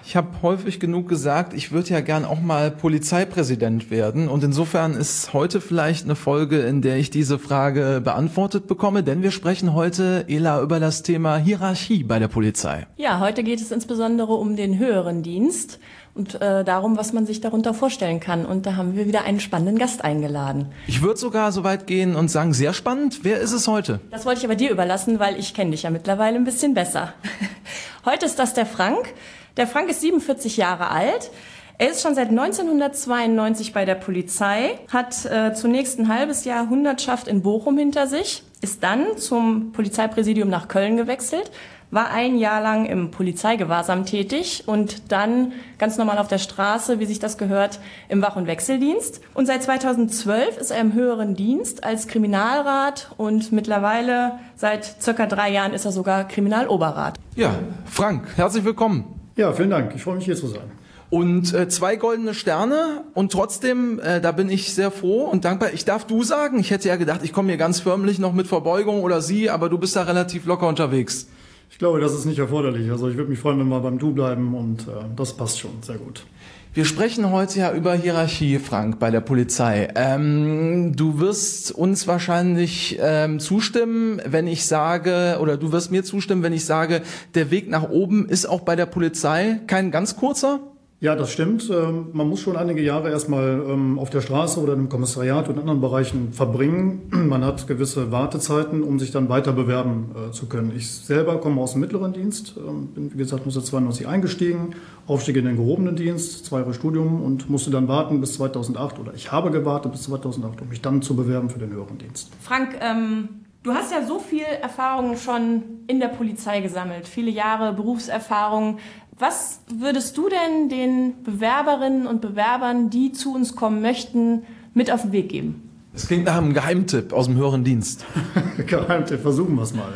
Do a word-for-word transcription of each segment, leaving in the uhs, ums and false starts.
Ich habe häufig genug gesagt, ich würde ja gern auch mal Polizeipräsident werden. Und insofern ist heute vielleicht eine Folge, in der ich diese Frage beantwortet bekomme. Denn wir sprechen heute, Ela, über das Thema Hierarchie bei der Polizei. Ja, heute geht es insbesondere um den höheren Dienst und äh, darum, was man sich darunter vorstellen kann. Und da haben wir wieder einen spannenden Gast eingeladen. Ich würde sogar so weit gehen und sagen, sehr spannend. Wer ist es heute? Das wollte ich aber dir überlassen, weil ich kenne dich ja mittlerweile ein bisschen besser. Heute ist das der Frank. Der Frank ist siebenundvierzig Jahre alt. Er ist schon seit neunzehnhundertzweiundneunzig bei der Polizei, hat äh, zunächst ein halbes Jahr Hundertschaft in Bochum hinter sich, ist dann zum Polizeipräsidium nach Köln gewechselt, war ein Jahr lang im Polizeigewahrsam tätig und dann ganz normal auf der Straße, wie sich das gehört, im Wach- und Wechseldienst. Und seit zweitausendzwölf ist er im höheren Dienst als Kriminalrat und mittlerweile seit circa drei Jahren ist er sogar Kriminaloberrat. Ja, Frank, herzlich willkommen. Ja, vielen Dank. Ich freue mich, hier zu sein. Und äh, zwei goldene Sterne und trotzdem, äh, da bin ich sehr froh und dankbar. Ich darf du sagen, ich hätte ja gedacht, ich komme hier ganz förmlich noch mit Verbeugung oder sie, aber du bist da relativ locker unterwegs. Ich glaube, das ist nicht erforderlich. Also ich würde mich freuen, wenn wir beim Du bleiben und äh, das passt schon sehr gut. Wir sprechen heute ja über Hierarchie, Frank, bei der Polizei. Ähm, du wirst uns wahrscheinlich ähm, zustimmen, wenn ich sage, oder du wirst mir zustimmen, wenn ich sage, der Weg nach oben ist auch bei der Polizei kein ganz kurzer? Ja, das stimmt. Man muss schon einige Jahre erstmal auf der Straße oder im Kommissariat und in anderen Bereichen verbringen. Man hat gewisse Wartezeiten, um sich dann weiter bewerben zu können. Ich selber komme aus dem mittleren Dienst, bin wie gesagt neunzehnhundertzweiundneunzig eingestiegen, Aufstieg in den gehobenen Dienst, zwei Jahre Studium und musste dann warten bis zweitausendacht oder ich habe gewartet bis zweitausendacht, um mich dann zu bewerben für den höheren Dienst. Frank, ähm, du hast ja so viel Erfahrung schon in der Polizei gesammelt, viele Jahre Berufserfahrung. Was würdest du denn den Bewerberinnen und Bewerbern, die zu uns kommen möchten, mit auf den Weg geben? Das klingt nach einem Geheimtipp aus dem höheren Dienst. Geheimtipp, versuchen wir es mal.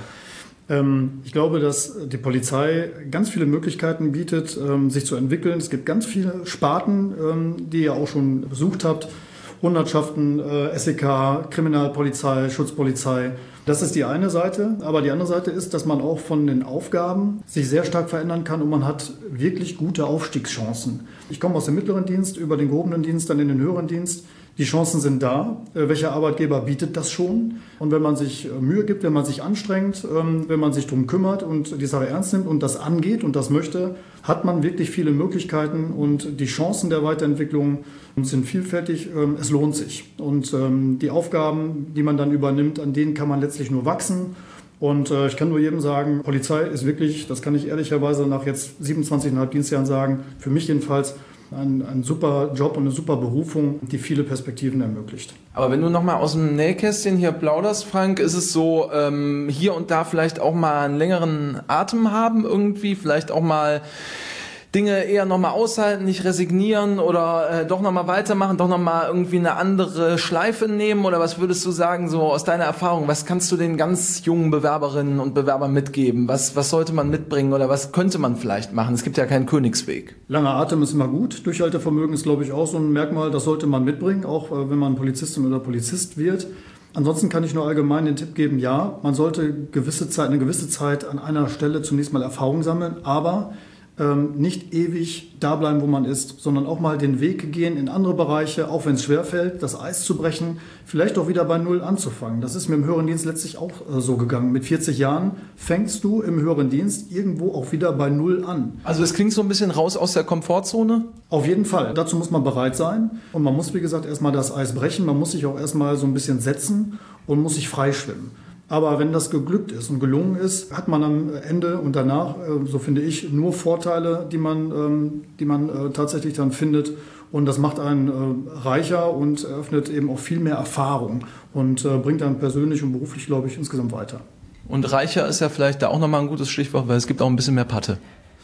Ähm, ich glaube, dass die Polizei ganz viele Möglichkeiten bietet, ähm, sich zu entwickeln. Es gibt ganz viele Sparten, ähm, die ihr auch schon besucht habt. Hundertschaften, äh, S E K, Kriminalpolizei, Schutzpolizei. Das ist die eine Seite. Aber die andere Seite ist, dass man auch von den Aufgaben sich sehr stark verändern kann und man hat wirklich gute Aufstiegschancen. Ich komme aus dem mittleren Dienst, über den gehobenen Dienst, dann in den höheren Dienst. Die Chancen sind da. Welcher Arbeitgeber bietet das schon? Und wenn man sich Mühe gibt, wenn man sich anstrengt, wenn man sich darum kümmert und die Sache ernst nimmt und das angeht und das möchte, hat man wirklich viele Möglichkeiten und die Chancen der Weiterentwicklung sind vielfältig. Es lohnt sich. Und die Aufgaben, die man dann übernimmt, an denen kann man letztlich nur wachsen. Und ich kann nur jedem sagen, Polizei ist wirklich, das kann ich ehrlicherweise nach jetzt siebenundzwanzig Komma fünf Dienstjahren sagen, für mich jedenfalls, Ein, ein super Job und eine super Berufung, die viele Perspektiven ermöglicht. Aber wenn du nochmal aus dem Nähkästchen hier plauderst, Frank, ist es so, ähm, hier und da vielleicht auch mal einen längeren Atem haben irgendwie, vielleicht auch mal Dinge eher nochmal aushalten, nicht resignieren oder äh, doch nochmal weitermachen, doch nochmal irgendwie eine andere Schleife nehmen? Oder was würdest du sagen, so aus deiner Erfahrung, was kannst du den ganz jungen Bewerberinnen und Bewerbern mitgeben? Was, was sollte man mitbringen oder was könnte man vielleicht machen? Es gibt ja keinen Königsweg. Langer Atem ist immer gut. Durchhaltevermögen ist, glaube ich, auch so ein Merkmal, das sollte man mitbringen, auch äh, wenn man Polizistin oder Polizist wird. Ansonsten kann ich nur allgemein den Tipp geben, ja, man sollte gewisse Zeit, eine gewisse Zeit an einer Stelle zunächst mal Erfahrung sammeln, aber nicht ewig da bleiben, wo man ist, sondern auch mal den Weg gehen in andere Bereiche, auch wenn es schwerfällt, das Eis zu brechen, vielleicht auch wieder bei Null anzufangen. Das ist mir im höheren Dienst letztlich auch so gegangen. Mit vierzig Jahren fängst du im höheren Dienst irgendwo auch wieder bei Null an. Also es klingt so ein bisschen raus aus der Komfortzone? Auf jeden Fall. Dazu muss man bereit sein und man muss, wie gesagt, erstmal das Eis brechen, man muss sich auch erstmal so ein bisschen setzen und muss sich freischwimmen. Aber wenn das geglückt ist und gelungen ist, hat man am Ende und danach, so finde ich, nur Vorteile, die man, die man tatsächlich dann findet. Und das macht einen reicher und eröffnet eben auch viel mehr Erfahrung und bringt einen persönlich und beruflich, glaube ich, insgesamt weiter. Und reicher ist ja vielleicht da auch nochmal ein gutes Stichwort, weil es gibt auch ein bisschen mehr Patte.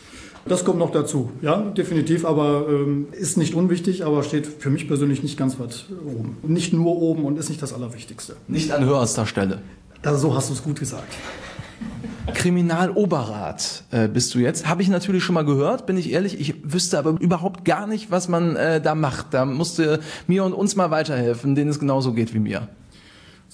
Das kommt noch dazu, ja, definitiv, aber ähm, ist nicht unwichtig, aber steht für mich persönlich nicht ganz weit oben. Nicht nur oben und ist nicht das Allerwichtigste. Nicht an höherster Stelle. Also, so hast du es gut gesagt. Kriminaloberrat äh, bist du jetzt. Habe ich natürlich schon mal gehört, bin ich ehrlich. Ich wüsste aber überhaupt gar nicht, was man äh, da macht. Da musst du mir und uns mal weiterhelfen, denen es genauso geht wie mir.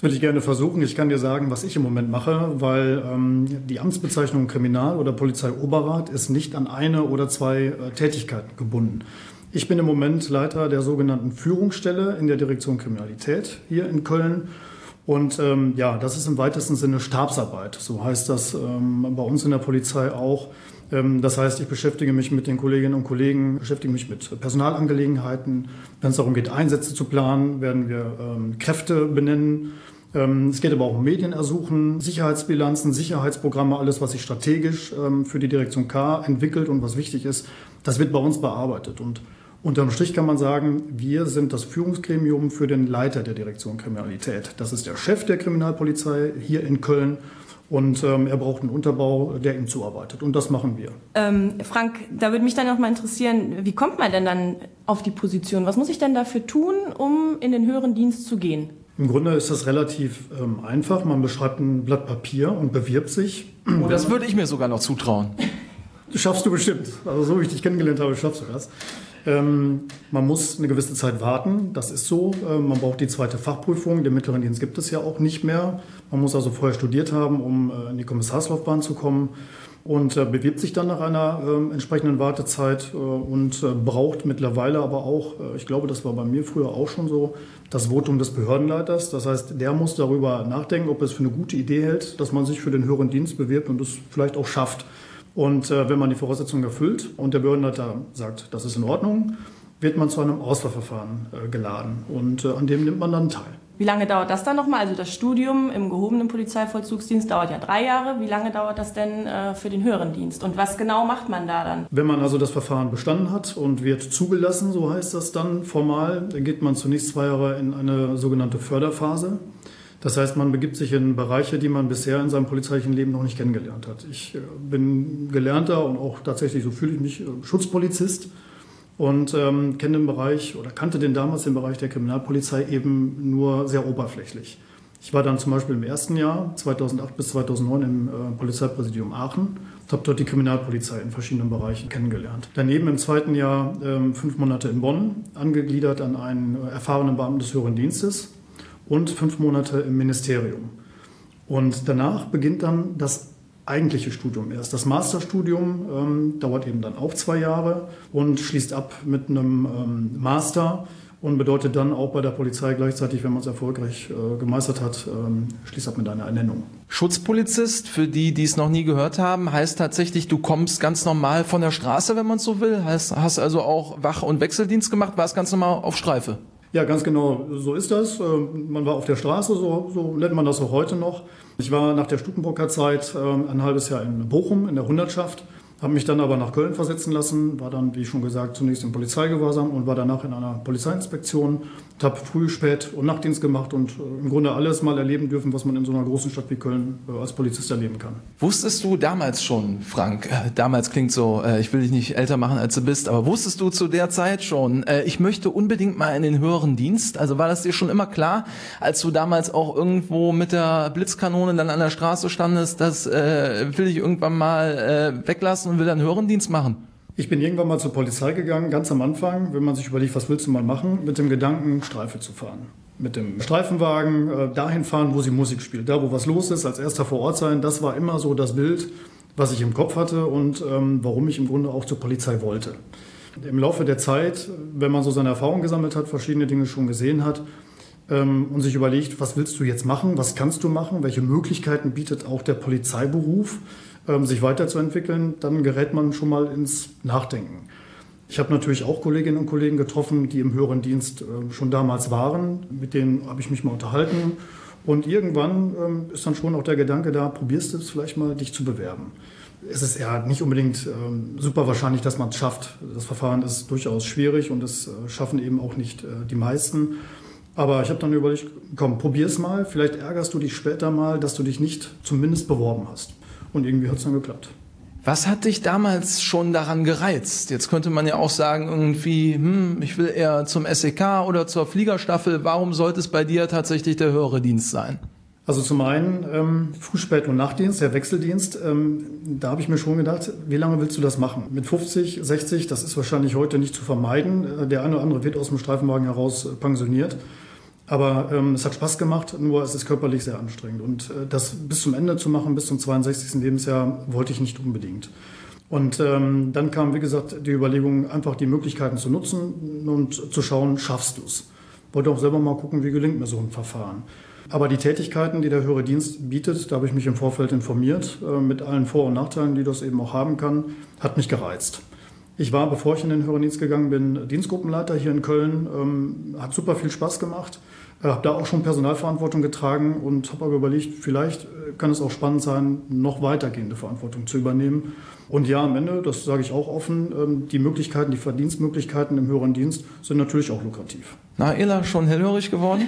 Das würde ich gerne versuchen. Ich kann dir sagen, was ich im Moment mache, weil ähm, die Amtsbezeichnung Kriminal- oder Polizeioberrat ist nicht an eine oder zwei äh, Tätigkeiten gebunden. Ich bin im Moment Leiter der sogenannten Führungsstelle in der Direktion Kriminalität hier in Köln. Und ähm, ja, das ist im weitesten Sinne Stabsarbeit. So heißt das ähm, bei uns in der Polizei auch. Ähm, das heißt, ich beschäftige mich mit den Kolleginnen und Kollegen, beschäftige mich mit Personalangelegenheiten. Wenn es darum geht, Einsätze zu planen, werden wir ähm, Kräfte benennen. Ähm, es geht aber auch um Medienersuchen, Sicherheitsbilanzen, Sicherheitsprogramme, alles, was sich strategisch ähm, für die Direktion K entwickelt und was wichtig ist, das wird bei uns bearbeitet. Und unterm Strich kann man sagen, wir sind das Führungsgremium für den Leiter der Direktion Kriminalität. Das ist der Chef der Kriminalpolizei hier in Köln und ähm, er braucht einen Unterbau, der ihm zuarbeitet. Und das machen wir. Ähm, Frank, da würde mich dann auch mal interessieren, wie kommt man denn dann auf die Position? Was muss ich denn dafür tun, um in den höheren Dienst zu gehen? Im Grunde ist das relativ ähm, einfach. Man beschreibt ein Blatt Papier und bewirbt sich. Oh, das würde ich mir sogar noch zutrauen. Schaffst du bestimmt. Also so wie ich dich kennengelernt habe, schaffst du das. Ähm, man muss eine gewisse Zeit warten, das ist so. Ähm, man braucht die zweite Fachprüfung, den mittleren Dienst gibt es ja auch nicht mehr. Man muss also vorher studiert haben, um äh, in die Kommissarslaufbahn zu kommen und äh, bewirbt sich dann nach einer äh, entsprechenden Wartezeit äh, und äh, braucht mittlerweile aber auch, äh, ich glaube, das war bei mir früher auch schon so, das Votum des Behördenleiters. Das heißt, der muss darüber nachdenken, ob er es für eine gute Idee hält, dass man sich für den höheren Dienst bewirbt und es vielleicht auch schafft. Und äh, wenn man die Voraussetzungen erfüllt und der Behördenleiter sagt, das ist in Ordnung, wird man zu einem Auswahlverfahren äh, geladen und äh, an dem nimmt man dann teil. Wie lange dauert das dann nochmal? Also das Studium im gehobenen Polizeivollzugsdienst dauert ja drei Jahre. Wie lange dauert das denn äh, für den höheren Dienst? Und was genau macht man da dann? Wenn man also das Verfahren bestanden hat und wird zugelassen, so heißt das dann formal, dann geht man zunächst zwei Jahre in eine sogenannte Förderphase. Das heißt, man begibt sich in Bereiche, die man bisher in seinem polizeilichen Leben noch nicht kennengelernt hat. Ich bin gelernter und auch tatsächlich, so fühle ich mich, Schutzpolizist und ähm, kenne den Bereich oder kannte den damals den Bereich der Kriminalpolizei eben nur sehr oberflächlich. Ich war dann zum Beispiel im ersten Jahr, zweitausendacht bis zweitausendneun, im äh, Polizeipräsidium Aachen und habe dort die Kriminalpolizei in verschiedenen Bereichen kennengelernt. Daneben im zweiten Jahr ähm, fünf Monate in Bonn, angegliedert an einen äh, erfahrenen Beamten des höheren Dienstes. Und fünf Monate im Ministerium. Und danach beginnt dann das eigentliche Studium erst. Das Masterstudium ähm, dauert eben dann auch zwei Jahre und schließt ab mit einem ähm, Master und bedeutet dann auch bei der Polizei gleichzeitig, wenn man es erfolgreich äh, gemeistert hat, ähm, schließt ab mit einer Ernennung. Schutzpolizist, für die, die es noch nie gehört haben, heißt tatsächlich, du kommst ganz normal von der Straße, wenn man es so will. Heißt, hast also auch Wach- und Wechseldienst gemacht, warst ganz normal auf Streife. Ja, ganz genau, so ist das. Man war auf der Straße, so, so nennt man das auch heute noch. Ich war nach der Stukenburger Zeit ein halbes Jahr in Bochum in der Hundertschaft, habe mich dann aber nach Köln versetzen lassen, war dann, wie schon gesagt, zunächst im Polizeigewahrsam und war danach in einer Polizeiinspektion. Ich habe Früh-, Spät- und Nachtdienst gemacht und im Grunde alles mal erleben dürfen, was man in so einer großen Stadt wie Köln als Polizist erleben kann. Wusstest du damals schon, Frank, äh, damals klingt so, äh, ich will dich nicht älter machen, als du bist, aber wusstest du zu der Zeit schon, äh, ich möchte unbedingt mal in den höheren Dienst? Also war das dir schon immer klar, als du damals auch irgendwo mit der Blitzkanone dann an der Straße standest, das äh, will ich irgendwann mal äh, weglassen und will dann höheren Dienst machen? Ich bin irgendwann mal zur Polizei gegangen, ganz am Anfang, wenn man sich überlegt, was willst du mal machen, mit dem Gedanken, Streife zu fahren. Mit dem Streifenwagen äh, dahin fahren, wo sie Musik spielt, da wo was los ist, als erster vor Ort sein. Das war immer so das Bild, was ich im Kopf hatte und ähm, warum ich im Grunde auch zur Polizei wollte. Im Laufe der Zeit, wenn man so seine Erfahrungen gesammelt hat, verschiedene Dinge schon gesehen hat ähm, und sich überlegt, was willst du jetzt machen, was kannst du machen, welche Möglichkeiten bietet auch der Polizeiberuf, sich weiterzuentwickeln, dann gerät man schon mal ins Nachdenken. Ich habe natürlich auch Kolleginnen und Kollegen getroffen, die im höheren Dienst schon damals waren. Mit denen habe ich mich mal unterhalten. Und irgendwann ist dann schon auch der Gedanke da, probierst du es vielleicht mal, dich zu bewerben. Es ist ja nicht unbedingt super wahrscheinlich, dass man es schafft. Das Verfahren ist durchaus schwierig und das schaffen eben auch nicht die meisten. Aber ich habe dann überlegt, komm, probier es mal. Vielleicht ärgerst du dich später mal, dass du dich nicht zumindest beworben hast. Und irgendwie hat es dann geklappt. Was hat dich damals schon daran gereizt? Jetzt könnte man ja auch sagen, irgendwie, hm, ich will eher zum S E K oder zur Fliegerstaffel. Warum sollte es bei dir tatsächlich der höhere Dienst sein? Also zum einen ähm, Früh-, Spät- und Nachtdienst, der Wechseldienst. Ähm, da habe ich mir schon gedacht, wie lange willst du das machen? Mit fünfzig, sechzig, das ist wahrscheinlich heute nicht zu vermeiden. Der eine oder andere wird aus dem Streifenwagen heraus pensioniert. Aber ähm, es hat Spaß gemacht, nur es ist körperlich sehr anstrengend. Und äh, das bis zum Ende zu machen, bis zum zweiundsechzigsten Lebensjahr, wollte ich nicht unbedingt. Und ähm, dann kam, wie gesagt, die Überlegung, einfach die Möglichkeiten zu nutzen und zu schauen, schaffst du es? Wollte auch selber mal gucken, wie gelingt mir so ein Verfahren. Aber die Tätigkeiten, die der höhere Dienst bietet, da habe ich mich im Vorfeld informiert, äh, mit allen Vor- und Nachteilen, die das eben auch haben kann, hat mich gereizt. Ich war, bevor ich in den höheren Dienst gegangen bin, Dienstgruppenleiter hier in Köln. Ähm, hat super viel Spaß gemacht. Äh, habe da auch schon Personalverantwortung getragen und habe aber überlegt, vielleicht kann es auch spannend sein, noch weitergehende Verantwortung zu übernehmen. Und ja, am Ende, das sage ich auch offen, ähm, die Möglichkeiten, die Verdienstmöglichkeiten im höheren Dienst sind natürlich auch lukrativ. Na, Ela, schon hellhörig geworden?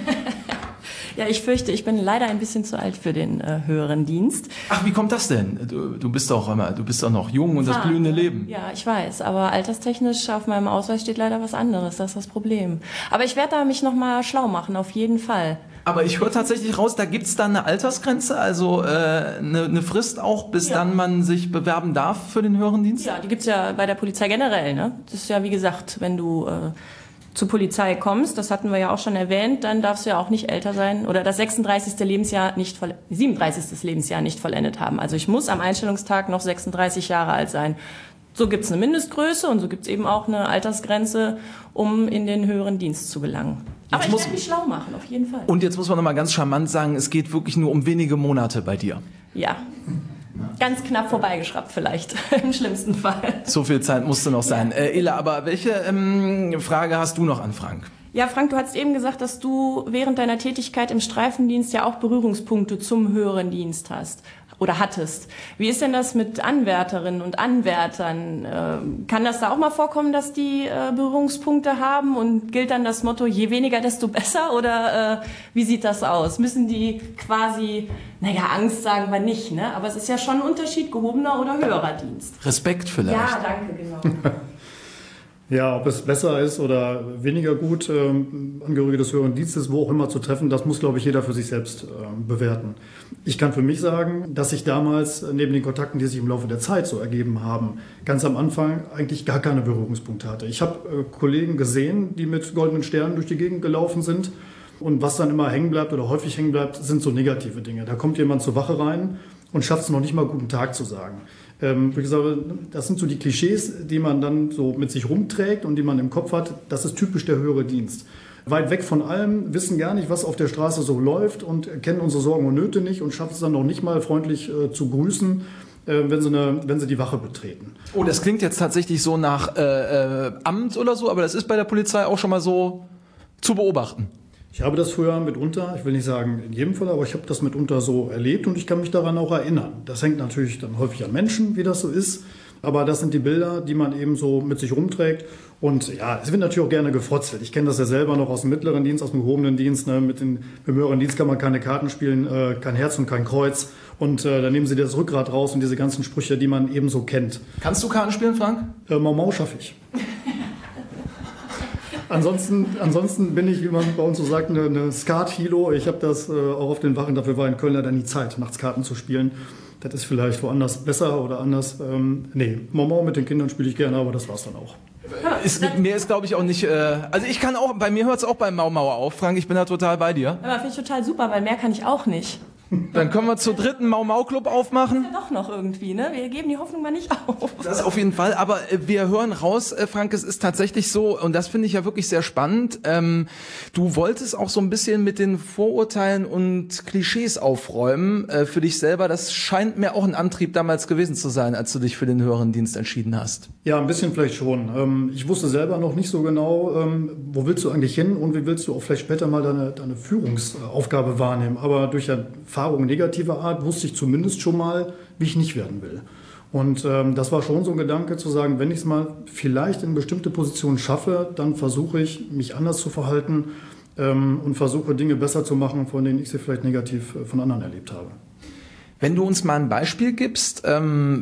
Ja, ich fürchte, ich bin leider ein bisschen zu alt für den äh, höheren Dienst. Ach, wie kommt das denn? Du, du bist doch immer, du bist doch noch jung und das Fahren, blühende ne? Leben. Ja, ich weiß, aber alterstechnisch auf meinem Ausweis steht leider was anderes. Das ist das Problem. Aber ich werde da mich noch mal schlau machen, auf jeden Fall. Aber ich höre tatsächlich raus, da gibt's dann eine Altersgrenze, also äh, eine, eine Frist auch, bis Ja. dann man sich bewerben darf für den höheren Dienst? Ja, die gibt's ja bei der Polizei generell, ne? Das ist ja, wie gesagt, wenn du äh, zur Polizei kommst, das hatten wir ja auch schon erwähnt, dann darfst du ja auch nicht älter sein oder das sechsunddreißigste Lebensjahr nicht voll, siebenunddreißigste Lebensjahr nicht vollendet haben. Also ich muss am Einstellungstag noch sechsunddreißig Jahre alt sein. So gibt's eine Mindestgröße und so gibt's eben auch eine Altersgrenze, um in den höheren Dienst zu gelangen. Aber Jetzt ich muss- werde mich schlau machen, auf jeden Fall. Und jetzt muss man noch mal ganz charmant sagen, es geht wirklich nur um wenige Monate bei dir. Ja, ganz knapp vorbeigeschraubt vielleicht, im schlimmsten Fall. So viel Zeit musste noch sein. Äh, Ela, aber welche ähm, Frage hast du noch an Frank? Ja, Frank, du hast eben gesagt, dass du während deiner Tätigkeit im Streifendienst ja auch Berührungspunkte zum höheren Dienst hast oder hattest. Wie ist denn das mit Anwärterinnen und Anwärtern? Ähm, kann das da auch mal vorkommen, dass die äh, Berührungspunkte haben und gilt dann das Motto, je weniger, desto besser? Oder äh, wie sieht das aus? Müssen die quasi, naja, Angst sagen wir nicht, ne? Aber es ist ja schon ein Unterschied, gehobener oder höherer Dienst. Respekt vielleicht. Ja, danke, genau. Ja, ob es besser ist oder weniger gut, ähm, Angehörige des höheren Dienstes, wo auch immer zu treffen, das muss, glaube ich, jeder für sich selbst ähm, bewerten. Ich kann für mich sagen, dass ich damals äh, neben den Kontakten, die sich im Laufe der Zeit so ergeben haben, ganz am Anfang eigentlich gar keine Berührungspunkte hatte. Ich habe äh, Kollegen gesehen, die mit goldenen Sternen durch die Gegend gelaufen sind. Und was dann immer hängen bleibt oder häufig hängen bleibt, sind so negative Dinge. Da kommt jemand zur Wache rein und schafft es noch nicht mal, guten Tag zu sagen. Ähm, wie gesagt, das sind so die Klischees, die man dann so mit sich rumträgt und die man im Kopf hat. Das ist typisch der höhere Dienst. Weit weg von allem, wissen gar nicht, was auf der Straße so läuft und kennen unsere Sorgen und Nöte nicht und schaffen es dann noch nicht mal freundlich äh, zu grüßen, äh, wenn, sie eine, wenn sie die Wache betreten. Oh, das klingt jetzt tatsächlich so nach äh, äh, Amt oder so, aber das ist bei der Polizei auch schon mal so zu beobachten. Ich habe das früher mitunter, ich will nicht sagen in jedem Fall, aber ich habe das mitunter so erlebt und ich kann mich daran auch erinnern. Das hängt natürlich dann häufig an Menschen, wie das so ist, aber das sind die Bilder, die man eben so mit sich rumträgt. Und ja, es wird natürlich auch gerne gefrotzelt. Ich kenne das ja selber noch aus dem mittleren Dienst, aus dem gehobenen Dienst. Ne? Mit dem höheren Dienst kann man keine Karten spielen, äh, kein Herz und kein Kreuz. Und äh, dann nehmen sie das Rückgrat raus und diese ganzen Sprüche, die man eben so kennt. Kannst du Karten spielen, Frank? Äh, Mau Mau schaffe ich. Ansonsten, ansonsten bin ich, wie man bei uns so sagt, eine, eine Skat-Hilo. Ich habe das äh, auch auf den Wachen, dafür war in Köln leider nie Zeit, nachts Karten zu spielen. Das ist vielleicht woanders besser oder anders. Ähm, nee, Mau Mau mit den Kindern spiele ich gerne, aber das war's dann auch. Ist, mir ist, glaube ich, auch nicht. Äh, also ich kann auch, bei mir hört es auch beim Mau Mau auf, Frank. Ich bin da total bei dir. Aber finde ich total super, weil mehr kann ich auch nicht. Dann können wir zur dritten Mau Mau Club aufmachen. Ja, doch noch irgendwie, ne? Wir geben die Hoffnung mal nicht auf. Das auf jeden Fall, aber äh, wir hören raus, äh, Frank, es ist tatsächlich so, und das finde ich ja wirklich sehr spannend, ähm, du wolltest auch so ein bisschen mit den Vorurteilen und Klischees aufräumen äh, für dich selber. Das scheint mir auch ein Antrieb damals gewesen zu sein, als du dich für den höheren Dienst entschieden hast. Ja, ein bisschen vielleicht schon. Ähm, ich wusste selber noch nicht so genau, ähm, wo willst du eigentlich hin und wie willst du auch vielleicht später mal deine, deine Führungsaufgabe wahrnehmen. Aber durch Erfahrung negativer Art wusste ich zumindest schon mal, wie ich nicht werden will. Und ähm, das war schon so ein Gedanke zu sagen, wenn ich es mal vielleicht in bestimmte Positionen schaffe, dann versuche ich, mich anders zu verhalten ähm, und versuche, Dinge besser zu machen, von denen ich sie vielleicht negativ äh, von anderen erlebt habe. Wenn du uns mal ein Beispiel gibst, ähm,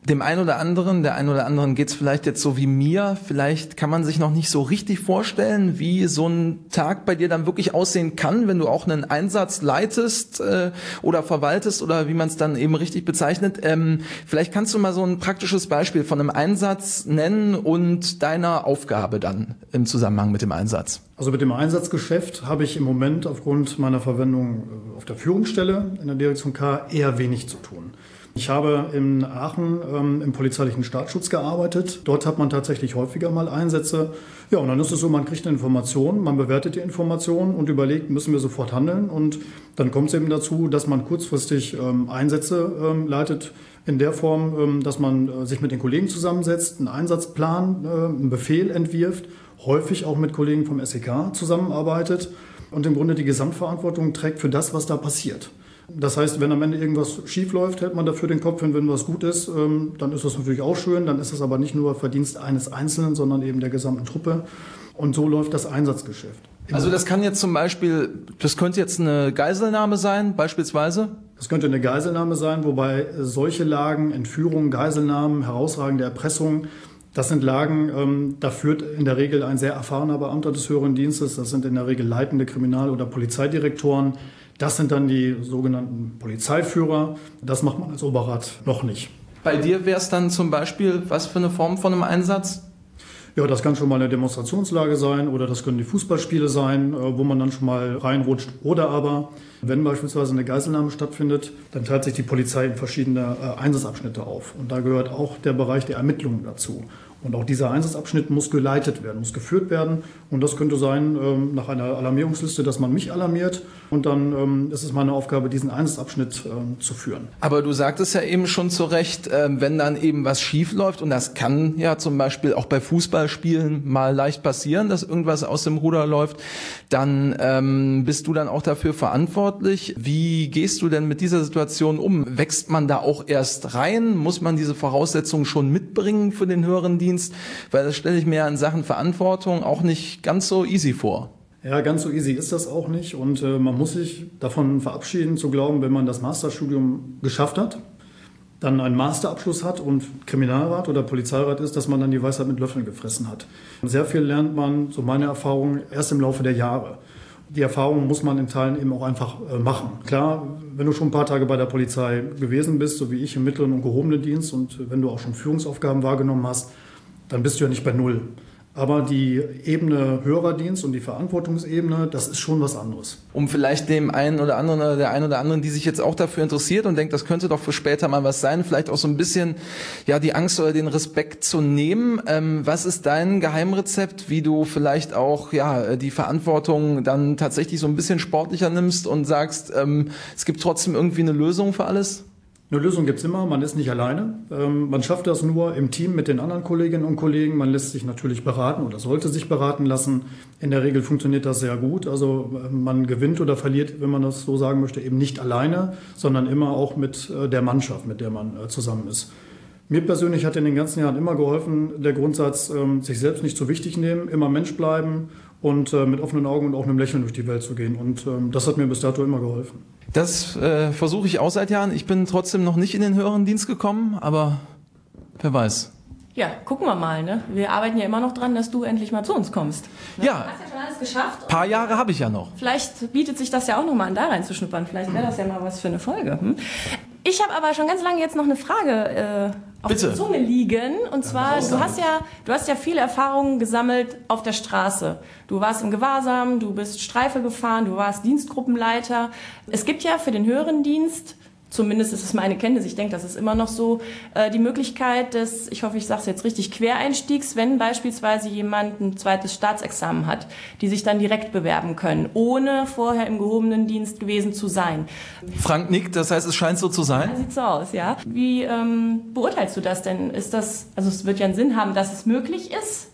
Dem einen oder anderen, der einen oder anderen geht's vielleicht jetzt so wie mir, vielleicht kann man sich noch nicht so richtig vorstellen, wie so ein Tag bei dir dann wirklich aussehen kann, wenn du auch einen Einsatz leitest äh, oder verwaltest oder wie man es dann eben richtig bezeichnet. Ähm, vielleicht kannst du mal so ein praktisches Beispiel von einem Einsatz nennen und deiner Aufgabe dann im Zusammenhang mit dem Einsatz. Also mit dem Einsatzgeschäft habe ich im Moment aufgrund meiner Verwendung auf der Führungsstelle in der Direktion K eher wenig zu tun. Ich habe in Aachen ähm, im polizeilichen Staatsschutz gearbeitet. Dort hat man tatsächlich häufiger mal Einsätze. Ja, und dann ist es so, man kriegt eine Information, man bewertet die Information und überlegt, müssen wir sofort handeln. Und dann kommt es eben dazu, dass man kurzfristig ähm, Einsätze ähm, leitet in der Form, ähm, dass man äh, sich mit den Kollegen zusammensetzt, einen Einsatzplan, äh, einen Befehl entwirft, häufig auch mit Kollegen vom S E K zusammenarbeitet und im Grunde die Gesamtverantwortung trägt für das, was da passiert. Das heißt, wenn am Ende irgendwas schief läuft, hält man dafür den Kopf hin. Wenn was gut ist, dann ist das natürlich auch schön. Dann ist es aber nicht nur Verdienst eines Einzelnen, sondern eben der gesamten Truppe. Und so läuft das Einsatzgeschäft. Also das kann jetzt zum Beispiel, das könnte jetzt eine Geiselnahme sein, beispielsweise? Das könnte eine Geiselnahme sein, wobei solche Lagen, Entführungen, Geiselnahmen, herausragende Erpressungen, das sind Lagen, ähm, da führt in der Regel ein sehr erfahrener Beamter des höheren Dienstes. Das sind in der Regel leitende Kriminal- oder Polizeidirektoren. Das sind dann die sogenannten Polizeiführer. Das macht man als Oberrat noch nicht. Bei dir wäre es dann zum Beispiel, was für eine Form von einem Einsatz? Ja, das kann schon mal eine Demonstrationslage sein oder das können die Fußballspiele sein, wo man dann schon mal reinrutscht. Oder aber, wenn beispielsweise eine Geiselnahme stattfindet, dann teilt sich die Polizei in verschiedene Einsatzabschnitte auf. Und da gehört auch der Bereich der Ermittlungen dazu. Und auch dieser Einsatzabschnitt muss geleitet werden, muss geführt werden. Und das könnte sein, ähm, nach einer Alarmierungsliste, dass man mich alarmiert. Und dann ähm, ist es meine Aufgabe, diesen Einsatzabschnitt ähm, zu führen. Aber du sagtest ja eben schon zu Recht, ähm, wenn dann eben was schief läuft, und das kann ja zum Beispiel auch bei Fußballspielen mal leicht passieren, dass irgendwas aus dem Ruder läuft, dann ähm, bist du dann auch dafür verantwortlich. Wie gehst du denn mit dieser Situation um? Wächst man da auch erst rein? Muss man diese Voraussetzungen schon mitbringen für den höheren Dienst? Weil das stelle ich mir ja in Sachen Verantwortung auch nicht ganz so easy vor. Ja, ganz so easy ist das auch nicht. Und äh, man muss sich davon verabschieden, zu glauben, wenn man das Masterstudium geschafft hat, dann einen Masterabschluss hat und Kriminalrat oder Polizeirat ist, dass man dann die Weisheit mit Löffeln gefressen hat. Sehr viel lernt man, so meine Erfahrung, erst im Laufe der Jahre. Die Erfahrung muss man in Teilen eben auch einfach äh, machen. Klar, wenn du schon ein paar Tage bei der Polizei gewesen bist, so wie ich im mittleren und gehobenen Dienst, und wenn du auch schon Führungsaufgaben wahrgenommen hast, dann bist du ja nicht bei Null. Aber die Ebene höherer Dienst und die Verantwortungsebene, das ist schon was anderes. Um vielleicht dem einen oder anderen oder der einen oder anderen, die sich jetzt auch dafür interessiert und denkt, das könnte doch für später mal was sein, vielleicht auch so ein bisschen ja die Angst oder den Respekt zu nehmen. Ähm, was ist dein Geheimrezept, wie du vielleicht auch ja die Verantwortung dann tatsächlich so ein bisschen sportlicher nimmst und sagst, ähm, es gibt trotzdem irgendwie eine Lösung für alles? Eine Lösung gibt es immer, man ist nicht alleine. Ähm, man schafft das nur im Team mit den anderen Kolleginnen und Kollegen. Man lässt sich natürlich beraten oder sollte sich beraten lassen. In der Regel funktioniert das sehr gut. Also man gewinnt oder verliert, wenn man das so sagen möchte, eben nicht alleine, sondern immer auch mit äh, der Mannschaft, mit der man äh, zusammen ist. Mir persönlich hat in den ganzen Jahren immer geholfen, der Grundsatz, ähm, sich selbst nicht zu wichtig nehmen, immer Mensch bleiben und äh, mit offenen Augen und auch einem Lächeln durch die Welt zu gehen. Und ähm, das hat mir bis dato immer geholfen. Das äh, versuche ich auch seit Jahren. Ich bin trotzdem noch nicht in den höheren Dienst gekommen, aber wer weiß. Ja, gucken wir mal. Ne? Wir arbeiten ja immer noch dran, dass du endlich mal zu uns kommst. Ne? Ja. Du hast ja schon alles geschafft. Ein paar Jahre habe ich ja noch. Vielleicht bietet sich das ja auch nochmal an, da reinzuschnuppern. Vielleicht wäre das ja mal was für eine Folge. Hm? Ich habe aber schon ganz lange jetzt noch eine Frage äh, auf Bitte. der Zunge liegen. Und zwar, du hast ja, du hast ja viele Erfahrungen gesammelt auf der Straße. Du warst im Gewahrsam, du bist Streife gefahren, du warst Dienstgruppenleiter. Es gibt ja für den höheren Dienst, zumindest ist es meine Kenntnis, ich denke, das ist immer noch so, äh, die Möglichkeit des, ich hoffe, ich sage es jetzt richtig, Quereinstiegs, wenn beispielsweise jemand ein zweites Staatsexamen hat, die sich dann direkt bewerben können, ohne vorher im gehobenen Dienst gewesen zu sein. Frank nickt, das heißt, es scheint so zu sein? Ja, sieht so aus, ja. Wie ähm, beurteilst du das denn? Ist das, also es wird ja einen Sinn haben, dass es möglich ist,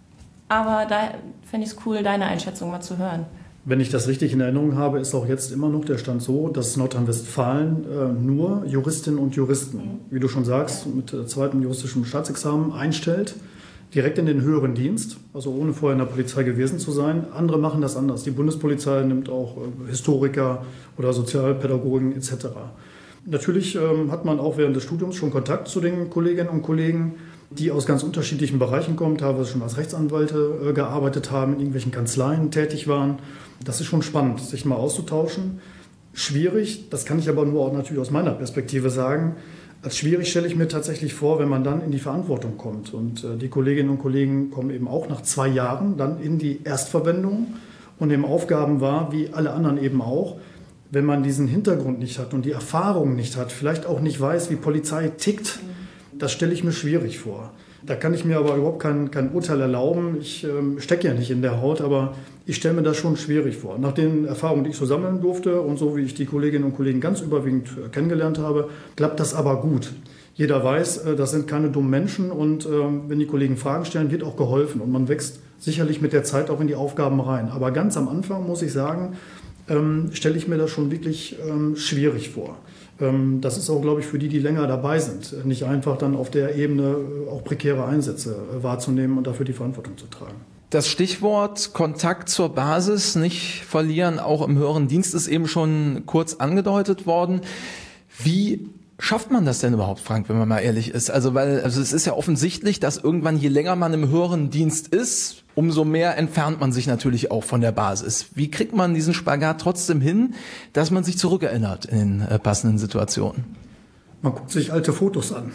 aber da fände ich es cool, deine Einschätzung mal zu hören. Wenn ich das richtig in Erinnerung habe, ist auch jetzt immer noch der Stand so, dass Nordrhein-Westfalen äh, nur Juristinnen und Juristen, mhm. wie du schon sagst, mit äh, zweitem juristischen Staatsexamen einstellt, direkt in den höheren Dienst, also ohne vorher in der Polizei gewesen zu sein. Andere machen das anders. Die Bundespolizei nimmt auch äh, Historiker oder Sozialpädagogen et cetera. Natürlich ähm, hat man auch während des Studiums schon Kontakt zu den Kolleginnen und Kollegen, die aus ganz unterschiedlichen Bereichen kommen, teilweise schon als Rechtsanwälte äh, gearbeitet haben, in irgendwelchen Kanzleien tätig waren. Das ist schon spannend, sich mal auszutauschen. Schwierig, das kann ich aber nur auch natürlich aus meiner Perspektive sagen, als schwierig stelle ich mir tatsächlich vor, wenn man dann in die Verantwortung kommt. Und äh, die Kolleginnen und Kollegen kommen eben auch nach zwei Jahren dann in die Erstverwendung und nehmen Aufgaben wahr, wie alle anderen eben auch. Wenn man diesen Hintergrund nicht hat und die Erfahrung nicht hat, vielleicht auch nicht weiß, wie Polizei tickt, das stelle ich mir schwierig vor. Da kann ich mir aber überhaupt kein, kein Urteil erlauben. Ich ähm, stecke ja nicht in der Haut, aber ich stelle mir das schon schwierig vor. Nach den Erfahrungen, die ich so sammeln durfte und so wie ich die Kolleginnen und Kollegen ganz überwiegend äh, kennengelernt habe, klappt das aber gut. Jeder weiß, äh, das sind keine dummen Menschen und äh, wenn die Kollegen Fragen stellen, wird auch geholfen. Und man wächst sicherlich mit der Zeit auch in die Aufgaben rein. Aber ganz am Anfang, muss ich sagen, ähm, stelle ich mir das schon wirklich ähm, schwierig vor. Das ist auch, glaube ich, für die, die länger dabei sind, nicht einfach dann auf der Ebene auch prekäre Einsätze wahrzunehmen und dafür die Verantwortung zu tragen. Das Stichwort Kontakt zur Basis nicht verlieren, auch im höheren Dienst, ist eben schon kurz angedeutet worden. Wie schafft man das denn überhaupt, Frank, wenn man mal ehrlich ist? Also, weil, also es ist ja offensichtlich, dass irgendwann, je länger man im höheren Dienst ist, umso mehr entfernt man sich natürlich auch von der Basis. Wie kriegt man diesen Spagat trotzdem hin, dass man sich zurückerinnert in den äh, passenden Situationen? Man guckt sich alte Fotos an.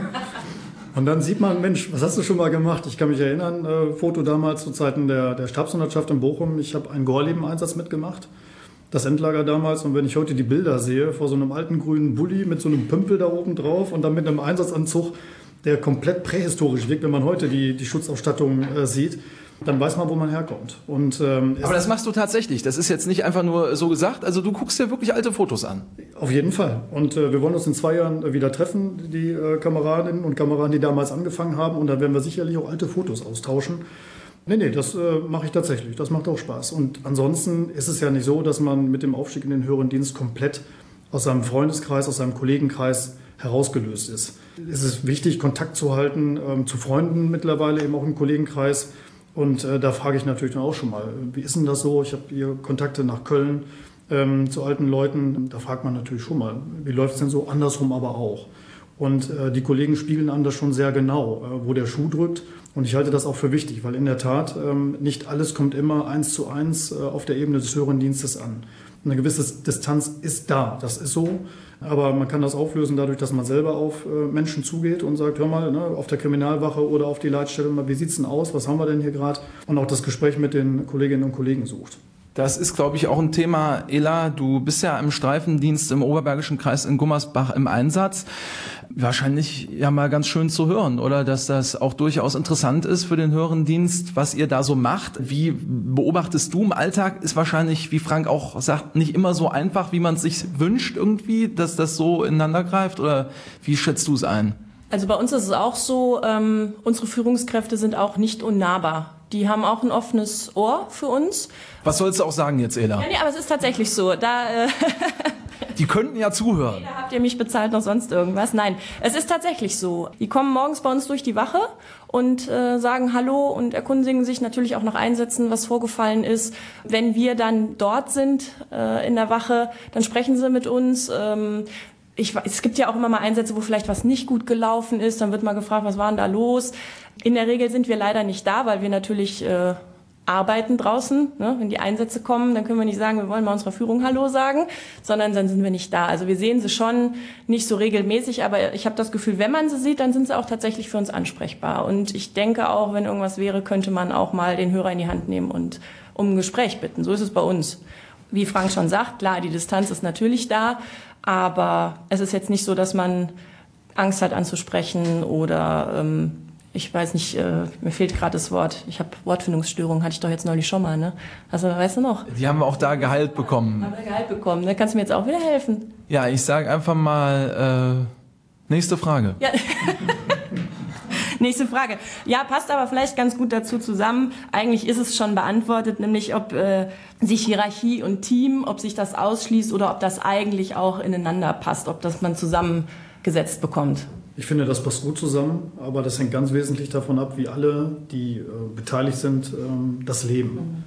Und dann sieht man, Mensch, was hast du schon mal gemacht? Ich kann mich erinnern, äh, Foto damals zu Zeiten der, der Stabshundertschaft in Bochum. Ich habe einen Gorleben-Einsatz mitgemacht. Das Endlager damals, und wenn ich heute die Bilder sehe, vor so einem alten grünen Bulli mit so einem Pümpel da oben drauf und dann mit einem Einsatzanzug, der komplett prähistorisch wirkt, wenn man heute die, die Schutzausstattung äh, sieht, dann weiß man, wo man herkommt. Und, ähm, aber das machst du tatsächlich, das ist jetzt nicht einfach nur so gesagt, also du guckst dir wirklich alte Fotos an. Auf jeden Fall. Und äh, wir wollen uns in zwei Jahren wieder treffen, die äh, Kameradinnen und Kameraden, die damals angefangen haben, und dann werden wir sicherlich auch alte Fotos austauschen. Nee, nee, das äh, mache ich tatsächlich. Das macht auch Spaß. Und ansonsten ist es ja nicht so, dass man mit dem Aufstieg in den höheren Dienst komplett aus seinem Freundeskreis, aus seinem Kollegenkreis herausgelöst ist. Es ist wichtig, Kontakt zu halten ähm, zu Freunden mittlerweile, eben auch im Kollegenkreis. Und äh, da frage ich natürlich dann auch schon mal, wie ist denn das so? Ich habe hier Kontakte nach Köln ähm, zu alten Leuten. Da fragt man natürlich schon mal, wie läuft es denn so? Andersrum aber auch. Und äh, die Kollegen spiegeln an das schon sehr genau, äh, wo der Schuh drückt. Und ich halte das auch für wichtig, weil in der Tat ähm, nicht alles kommt immer eins zu eins äh, auf der Ebene des höheren Dienstes an. Eine gewisse Distanz ist da, das ist so. Aber man kann das auflösen dadurch, dass man selber auf äh, Menschen zugeht und sagt, hör mal, ne, auf der Kriminalwache oder auf die Leitstelle, mal, wie sieht's denn aus, was haben wir denn hier gerade? Und auch das Gespräch mit den Kolleginnen und Kollegen sucht. Das ist, glaube ich, auch ein Thema. Ela, du bist ja im Streifendienst im Oberbergischen Kreis in Gummersbach im Einsatz. Wahrscheinlich ja mal ganz schön zu hören, oder? Dass das auch durchaus interessant ist für den höheren Dienst, was ihr da so macht. Wie beobachtest du im Alltag? Ist wahrscheinlich, wie Frank auch sagt, nicht immer so einfach, wie man es sich wünscht irgendwie, dass das so ineinander greift? Oder wie schätzt du es ein? Also bei uns ist es auch so, ähm, unsere Führungskräfte sind auch nicht unnahbar. Die haben auch ein offenes Ohr für uns. Was sollst du auch sagen jetzt, Ela? Ja, nee, aber es ist tatsächlich so. Da, äh Die könnten ja zuhören. Da habt ihr mich bezahlt noch sonst irgendwas? Nein, es ist tatsächlich so. Die kommen morgens bei uns durch die Wache und äh, sagen Hallo und erkundigen sich natürlich auch nach Einsätzen, was vorgefallen ist. Wenn wir dann dort sind äh, in der Wache, dann sprechen sie mit uns. Ähm, Ich, es gibt ja auch immer mal Einsätze, wo vielleicht was nicht gut gelaufen ist. Dann wird mal gefragt, was war denn da los? In der Regel sind wir leider nicht da, weil wir natürlich äh, arbeiten draußen. Ne? Wenn die Einsätze kommen, dann können wir nicht sagen, wir wollen mal unserer Führung Hallo sagen, sondern dann sind wir nicht da. Also wir sehen sie schon nicht so regelmäßig, aber ich habe das Gefühl, wenn man sie sieht, dann sind sie auch tatsächlich für uns ansprechbar. Und ich denke auch, wenn irgendwas wäre, könnte man auch mal den Hörer in die Hand nehmen und um ein Gespräch bitten. So ist es bei uns. Wie Frank schon sagt, klar, die Distanz ist natürlich da, aber es ist jetzt nicht so, dass man Angst hat anzusprechen oder ähm, ich weiß nicht, äh, mir fehlt gerade das Wort. Ich habe Wortfindungsstörung, hatte ich doch jetzt neulich schon mal, ne? Also, weißt du noch? Die haben wir auch da Gehalt bekommen. Haben wir Gehalt bekommen, ne? Kannst du mir jetzt auch wieder helfen? Ja, ich sage einfach mal, äh, nächste Frage. Ja. Nächste Frage. Ja, passt aber vielleicht ganz gut dazu zusammen. Eigentlich ist es schon beantwortet, nämlich ob äh, sich Hierarchie und Team, ob sich das ausschließt oder ob das eigentlich auch ineinander passt, ob das man zusammengesetzt bekommt. Ich finde, das passt gut zusammen, aber das hängt ganz wesentlich davon ab, wie alle, die äh, beteiligt sind, ähm, das leben.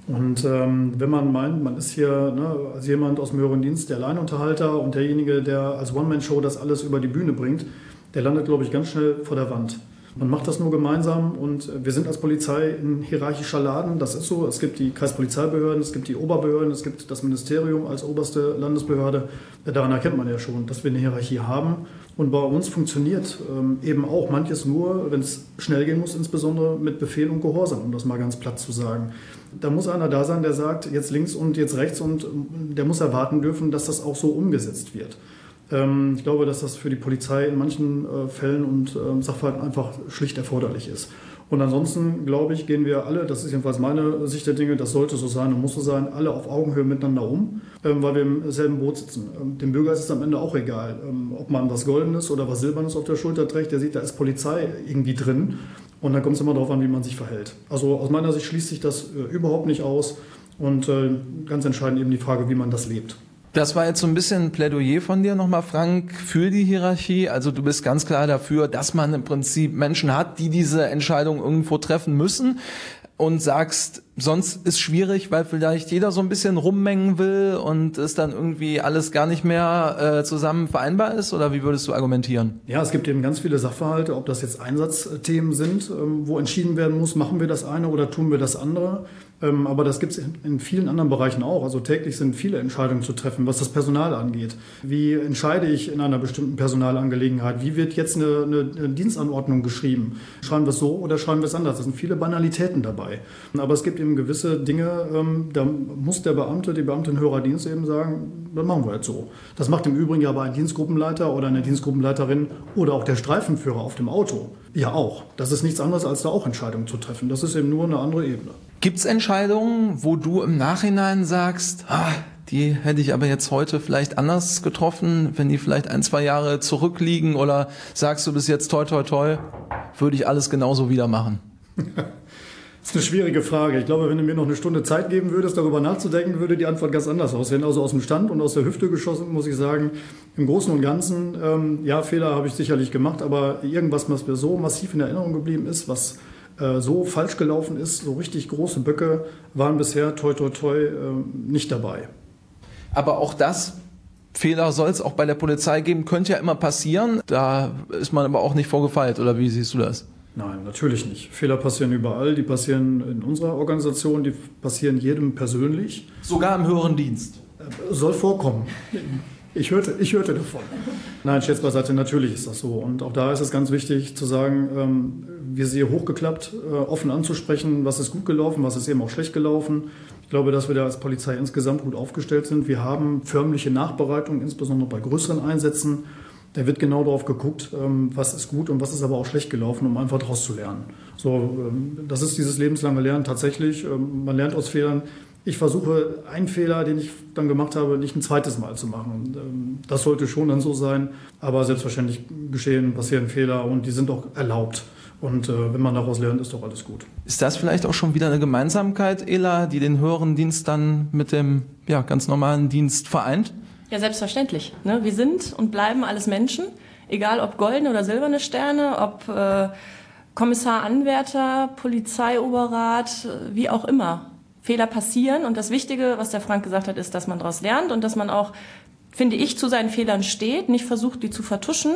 Und ähm, wenn man meint, man ist hier ne, als jemand aus dem höheren Dienst der Alleinunterhalter und derjenige, der als One-Man-Show das alles über die Bühne bringt, der landet, glaube ich, ganz schnell vor der Wand. Man macht das nur gemeinsam und wir sind als Polizei ein hierarchischer Laden, das ist so. Es gibt die Kreispolizeibehörden, es gibt die Oberbehörden, es gibt das Ministerium als oberste Landesbehörde. Daran erkennt man ja schon, dass wir eine Hierarchie haben. Und bei uns funktioniert ähm, eben auch manches nur, wenn es schnell gehen muss, insbesondere mit Befehl und Gehorsam, um das mal ganz platt zu sagen. Da muss einer da sein, der sagt, jetzt links und jetzt rechts und der muss erwarten dürfen, dass das auch so umgesetzt wird. Ähm, ich glaube, dass das für die Polizei in manchen äh, Fällen und äh, Sachverhalten einfach schlicht erforderlich ist. Und ansonsten, glaube ich, gehen wir alle, das ist jedenfalls meine Sicht der Dinge, das sollte so sein und muss so sein, alle auf Augenhöhe miteinander um, ähm, weil wir im selben Boot sitzen. Ähm, dem Bürger ist es am Ende auch egal, ähm, ob man was Goldenes oder was Silbernes auf der Schulter trägt, der sieht, da ist Polizei irgendwie drin und dann kommt es immer darauf an, wie man sich verhält. Also aus meiner Sicht schließt sich das äh, überhaupt nicht aus und äh, ganz entscheidend eben die Frage, wie man das lebt. Das war jetzt so ein bisschen ein Plädoyer von dir nochmal, Frank, für die Hierarchie. Also du bist ganz klar dafür, dass man im Prinzip Menschen hat, die diese Entscheidung irgendwo treffen müssen und sagst, sonst ist schwierig, weil vielleicht jeder so ein bisschen rummengen will und es dann irgendwie alles gar nicht mehr äh, zusammen vereinbar ist? Oder wie würdest du argumentieren? Ja, es gibt eben ganz viele Sachverhalte, ob das jetzt Einsatzthemen sind, ähm, wo entschieden werden muss, machen wir das eine oder tun wir das andere. Ähm, aber das gibt es in, in vielen anderen Bereichen auch. Also täglich sind viele Entscheidungen zu treffen, was das Personal angeht. Wie entscheide ich in einer bestimmten Personalangelegenheit? Wie wird jetzt eine, eine, eine Dienstanordnung geschrieben? Schreiben wir es so oder schreiben wir es anders? Da sind viele Banalitäten dabei. Aber es gibt eben gewisse Dinge, ähm, da muss der Beamte, die Beamtin höherer Dienst eben sagen, das machen wir jetzt so. Das macht im Übrigen aber ein Dienstgruppenleiter oder eine Dienstgruppenleiterin oder auch der Streifenführer auf dem Auto. Ja auch. Das ist nichts anderes, als da auch Entscheidungen zu treffen. Das ist eben nur eine andere Ebene. Gibt es Entscheidungen, wo du im Nachhinein sagst, ah, die hätte ich aber jetzt heute vielleicht anders getroffen, wenn die vielleicht ein, zwei Jahre zurückliegen, oder sagst du bis jetzt toi toi toi, würde ich alles genauso wieder machen? Das ist eine schwierige Frage. Ich glaube, wenn du mir noch eine Stunde Zeit geben würdest, darüber nachzudenken, würde die Antwort ganz anders aussehen. Also aus dem Stand und aus der Hüfte geschossen, muss ich sagen, im Großen und Ganzen, ähm, ja, Fehler habe ich sicherlich gemacht, aber irgendwas, was mir so massiv in Erinnerung geblieben ist, was äh, so falsch gelaufen ist, so richtig große Böcke, waren bisher toi toi toi äh, nicht dabei. Aber auch das, Fehler soll es auch bei der Polizei geben, könnte ja immer passieren. Da ist man aber auch nicht vorgefeilt, oder wie siehst du das? Nein, natürlich nicht. Fehler passieren überall, die passieren in unserer Organisation, die passieren jedem persönlich. Sogar im höheren Dienst? Soll vorkommen. Ich hörte, ich hörte davon. Nein, Scherz beiseite, natürlich ist das so. Und auch da ist es ganz wichtig zu sagen, ähm, wir sind hier hochgeklappt, äh, offen anzusprechen, was ist gut gelaufen, was ist eben auch schlecht gelaufen. Ich glaube, dass wir da als Polizei insgesamt gut aufgestellt sind. Wir haben förmliche Nachbereitung, insbesondere bei größeren Einsätzen. Da wird genau darauf geguckt, was ist gut und was ist aber auch schlecht gelaufen, um einfach daraus zu lernen. So, das ist dieses lebenslange Lernen tatsächlich. Man lernt aus Fehlern. Ich versuche, einen Fehler, den ich dann gemacht habe, nicht ein zweites Mal zu machen. Das sollte schon dann so sein. Aber selbstverständlich geschehen, passieren Fehler und die sind auch erlaubt. Und äh, wenn man daraus lernt, ist doch alles gut. Ist das vielleicht auch schon wieder eine Gemeinsamkeit, Ela, die den höheren Dienst dann mit dem ja, ganz normalen Dienst vereint? Ja, selbstverständlich. Ne? Wir sind und bleiben alles Menschen, egal ob goldene oder silberne Sterne, ob äh, Kommissar, Anwärter, Polizeioberrat, wie auch immer. Fehler passieren und das Wichtige, was der Frank gesagt hat, ist, dass man daraus lernt und dass man auch, finde ich, zu seinen Fehlern steht, nicht versucht, die zu vertuschen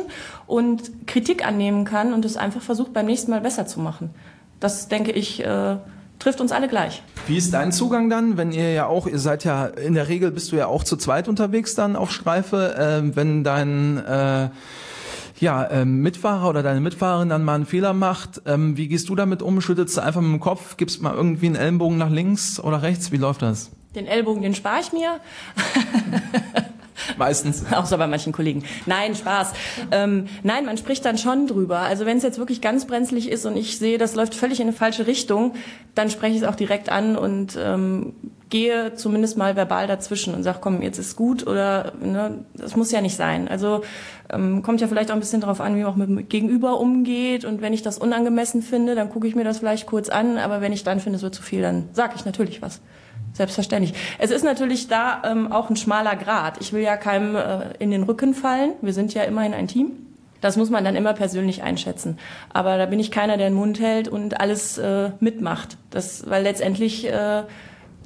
und Kritik annehmen kann und es einfach versucht, beim nächsten Mal besser zu machen. Das, denke ich, äh, trifft uns alle gleich. Wie ist dein Zugang dann, wenn ihr ja auch, ihr seid ja, in der Regel bist du ja auch zu zweit unterwegs dann auf Streife, äh, wenn dein äh, ja, äh, Mitfahrer oder deine Mitfahrerin dann mal einen Fehler macht, ähm, wie gehst du damit um? Schüttelst du einfach mit dem Kopf, gibst mal irgendwie einen Ellenbogen nach links oder rechts? Wie läuft das? Den Ellbogen, den spare ich mir. Meistens. Außer bei manchen Kollegen. Nein, Spaß. Ähm, nein, man spricht dann schon drüber. Also wenn es jetzt wirklich ganz brenzlig ist und ich sehe, das läuft völlig in eine falsche Richtung, dann spreche ich es auch direkt an und ähm, gehe zumindest mal verbal dazwischen und sage, komm, jetzt ist gut oder ne, das muss ja nicht sein. Also ähm, kommt ja vielleicht auch ein bisschen darauf an, wie man auch mit dem Gegenüber umgeht und wenn ich das unangemessen finde, dann gucke ich mir das vielleicht kurz an, aber wenn ich dann finde, es wird zu viel, dann sage ich natürlich was. Selbstverständlich. Es ist natürlich da ähm, auch ein schmaler Grat. Ich will ja keinem äh, in den Rücken fallen. Wir sind ja immerhin ein Team. Das muss man dann immer persönlich einschätzen. Aber da bin ich keiner, der den Mund hält und alles äh, mitmacht. Das, weil letztendlich äh,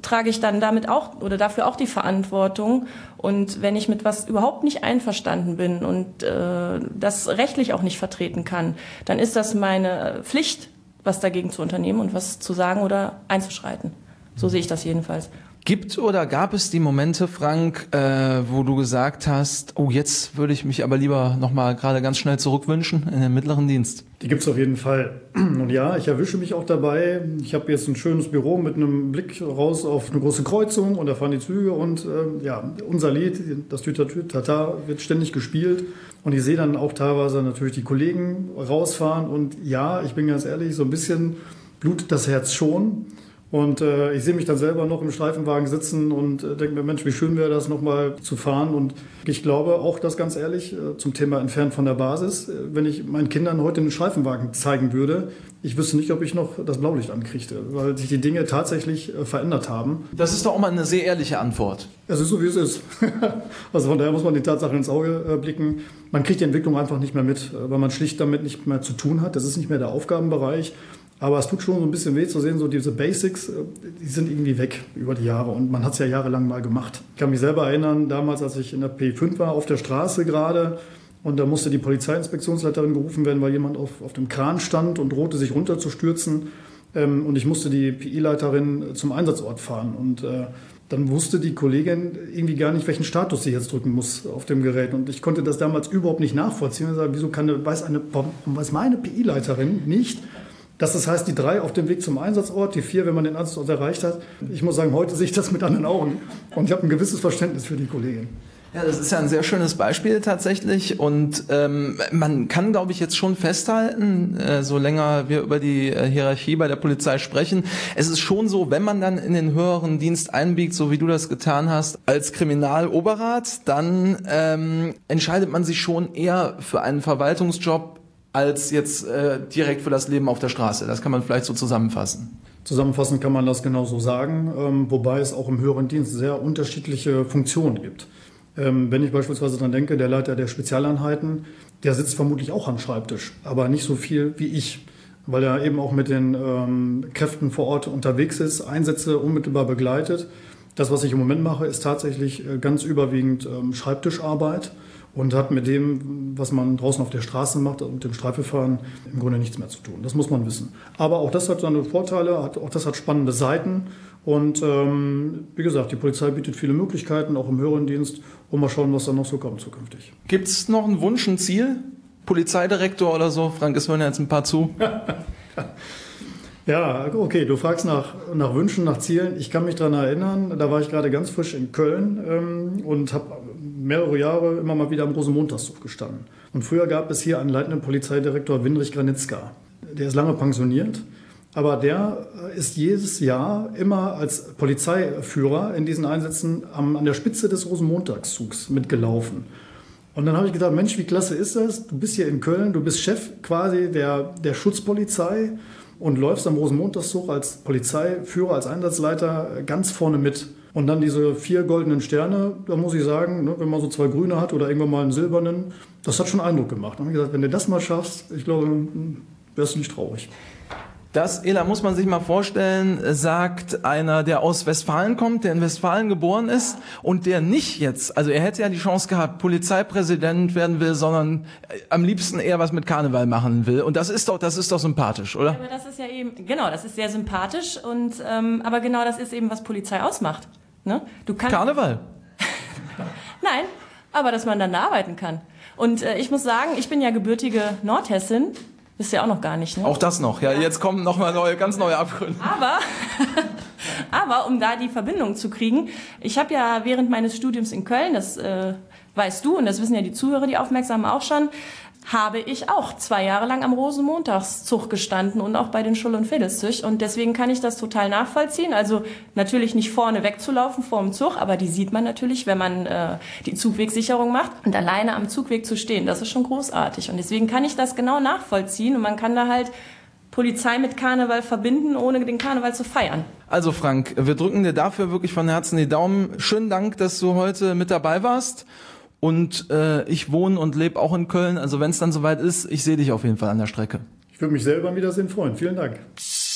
trage ich dann damit auch oder dafür auch die Verantwortung. Und wenn ich mit was überhaupt nicht einverstanden bin und äh, das rechtlich auch nicht vertreten kann, dann ist das meine Pflicht, was dagegen zu unternehmen und was zu sagen oder einzuschreiten. So sehe ich das jedenfalls. Gibt oder gab es die Momente, Frank, äh, wo du gesagt hast, oh, jetzt würde ich mich aber lieber nochmal gerade ganz schnell zurückwünschen in den mittleren Dienst? Die gibt es auf jeden Fall. Und ja, ich erwische mich auch dabei. Ich habe jetzt ein schönes Büro mit einem Blick raus auf eine große Kreuzung und da fahren die Züge und äh, ja, unser Lied, das Tütatütata, wird ständig gespielt. Und ich sehe dann auch teilweise natürlich die Kollegen rausfahren und ja, ich bin ganz ehrlich, so ein bisschen blutet das Herz schon. Und äh, ich sehe mich dann selber noch im Streifenwagen sitzen und äh, denke mir, Mensch, wie schön wäre das, nochmal zu fahren. Und ich glaube auch, das ganz ehrlich, äh, zum Thema entfernt von der Basis, äh, wenn ich meinen Kindern heute einen Streifenwagen zeigen würde, ich wüsste nicht, ob ich noch das Blaulicht ankriegte, weil sich die Dinge tatsächlich äh, verändert haben. Das ist doch auch mal eine sehr ehrliche Antwort. Es ist so, wie es ist. Also von daher muss man die Tatsachen ins Auge äh, blicken. Man kriegt die Entwicklung einfach nicht mehr mit, äh, weil man schlicht damit nicht mehr zu tun hat. Das ist nicht mehr der Aufgabenbereich. Aber es tut schon so ein bisschen weh zu sehen, so diese Basics, die sind irgendwie weg über die Jahre und man hat es ja jahrelang mal gemacht. Ich kann mich selber erinnern, damals, als ich in der P fünf war, auf der Straße gerade und da musste die Polizeiinspektionsleiterin gerufen werden, weil jemand auf, auf dem Kran stand und drohte, sich runterzustürzen und ich musste die P I-Leiterin zum Einsatzort fahren und dann wusste die Kollegin irgendwie gar nicht, welchen Status sie jetzt drücken muss auf dem Gerät. Und ich konnte das damals überhaupt nicht nachvollziehen. Ich sagte, wieso kann eine, weiß, eine, weiß meine P I-Leiterin nicht, dass das heißt, die drei auf dem Weg zum Einsatzort, die vier, wenn man den Einsatzort erreicht hat. Ich muss sagen, heute sehe ich das mit anderen Augen. Und ich habe ein gewisses Verständnis für die Kollegin. Ja, das ist ja ein sehr schönes Beispiel tatsächlich. Und ähm, man kann, glaube ich, jetzt schon festhalten, äh, so länger wir über die äh, Hierarchie bei der Polizei sprechen, es ist schon so, wenn man dann in den höheren Dienst einbiegt, so wie du das getan hast, als Kriminaloberrat, dann ähm, entscheidet man sich schon eher für einen Verwaltungsjob, als jetzt äh, direkt für das Leben auf der Straße. Das kann man vielleicht so zusammenfassen. Zusammenfassend kann man das genauso sagen, ähm, wobei es auch im höheren Dienst sehr unterschiedliche Funktionen gibt. Ähm, wenn ich beispielsweise dann denke, der Leiter der Spezialeinheiten, der sitzt vermutlich auch am Schreibtisch, aber nicht so viel wie ich, weil er eben auch mit den ähm, Kräften vor Ort unterwegs ist, Einsätze unmittelbar begleitet. Das, was ich im Moment mache, ist tatsächlich äh, ganz überwiegend ähm, Schreibtischarbeit. Und hat mit dem, was man draußen auf der Straße macht, mit dem Streifenfahren, im Grunde nichts mehr zu tun. Das muss man wissen. Aber auch das hat seine Vorteile, auch das hat spannende Seiten. Und ähm, wie gesagt, die Polizei bietet viele Möglichkeiten, auch im höheren Dienst. Und mal schauen, was da noch so kommt zukünftig. Gibt es noch einen Wunsch, ein Ziel? Polizeidirektor oder so? Frank, es hören jetzt ein paar zu. Ja, okay, du fragst nach, nach Wünschen, nach Zielen. Ich kann mich daran erinnern, da war ich gerade ganz frisch in Köln ähm, und habe mehrere Jahre immer mal wieder am Rosenmontagszug gestanden. Und früher gab es hier einen leitenden Polizeidirektor, Winrich Granitzka. Der ist lange pensioniert, aber der ist jedes Jahr immer als Polizeiführer in diesen Einsätzen am, an der Spitze des Rosenmontagszugs mitgelaufen. Und dann habe ich gedacht, Mensch, wie klasse ist das? Du bist hier in Köln, du bist Chef quasi der, der Schutzpolizei und läufst am Rosenmontagszug als Polizeiführer, als Einsatzleiter ganz vorne mit. Und dann diese vier goldenen Sterne, da muss ich sagen, ne, wenn man so zwei grüne hat oder irgendwann mal einen silbernen, das hat schon Eindruck gemacht. Dann habe ich gesagt, wenn du das mal schaffst, ich glaube, wärst du nicht traurig. Das, Ela, muss man sich mal vorstellen, sagt einer, der aus Westfalen kommt, der in Westfalen geboren ist und der nicht jetzt, also er hätte ja die Chance gehabt, Polizeipräsident werden will, sondern am liebsten eher was mit Karneval machen will. Und das ist doch, das ist doch sympathisch, oder? Aber das ist ja eben, genau, das ist sehr sympathisch und, ähm, aber genau das ist eben, was Polizei ausmacht. Ne? Du kannst, Karneval? Nein, aber dass man dann da arbeiten kann. Und äh, ich muss sagen, ich bin ja gebürtige Nordhessin. Wisst ihr auch noch gar nicht, ne? Auch das noch, ja. Jetzt kommen nochmal neue, ganz neue Abgründe. Aber, aber um da die Verbindung zu kriegen, ich habe ja während meines Studiums in Köln, das äh, weißt du und das wissen ja die Zuhörer, die Aufmerksamen auch schon, habe ich auch zwei Jahre lang am Rosenmontagszug gestanden und auch bei den Schull- und Vedelszug. Und deswegen kann ich das total nachvollziehen. Also natürlich nicht vorne wegzulaufen vor dem Zug, aber die sieht man natürlich, wenn man äh, die Zugwegsicherung macht. Und alleine am Zugweg zu stehen, das ist schon großartig. Und deswegen kann ich das genau nachvollziehen. Und man kann da halt Polizei mit Karneval verbinden, ohne den Karneval zu feiern. Also Frank, wir drücken dir dafür wirklich von Herzen die Daumen. Schönen Dank, dass du heute mit dabei warst. Und äh, ich wohne und lebe auch in Köln. Also wenn es dann soweit ist, ich sehe dich auf jeden Fall an der Strecke. Ich würde mich selber am Wiedersehen freuen. Vielen Dank.